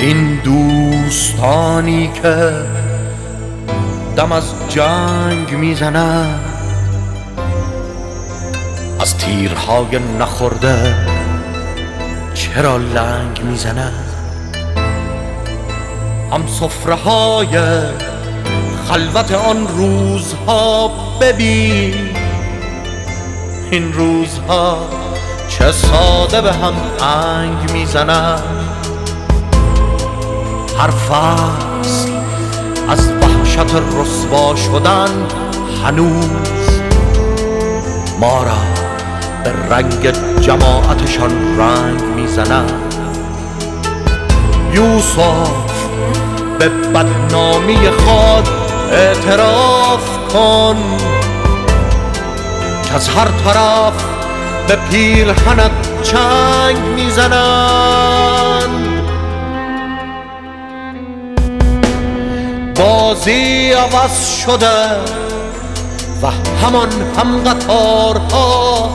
این دوستانی که دم از جنگ میزنند، از تیرهای نخورده چرا لنگ میزنند؟ هم سفره های خلوت آن روزها ببین، این روزها چه ساده به هم انگ میزنند. هر فصل از وحشت رسوا شدن هنوز ما را به رنگ جماعتشان رنگ میزنند. یوسف به بدنامی خود اعتراف کن که از هر طرف به پیرهنت چنگ میزنند. بازی عوض شده و همان هم قطارها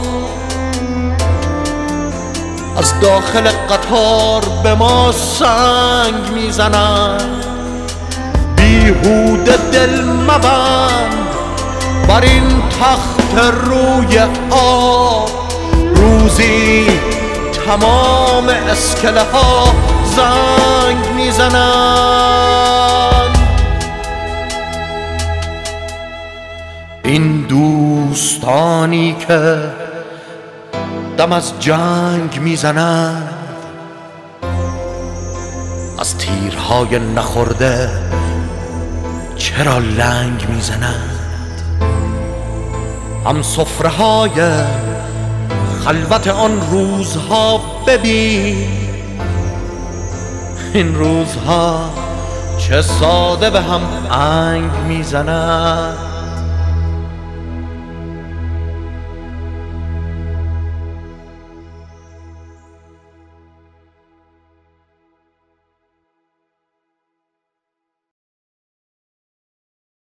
از داخل قطار به ما سنگ میزنند. بیهوده دل مبند بر این تخت روی آب، روزی تمام اسکله ها زنگ میزنند. این دوستانی که دم از جنگ میزنند، از تیرهای نخورده چرا لنگ میزنند؟ هم سفره های خلوت آن روزها ببین، این روزها چه ساده به هم انگ میزنند.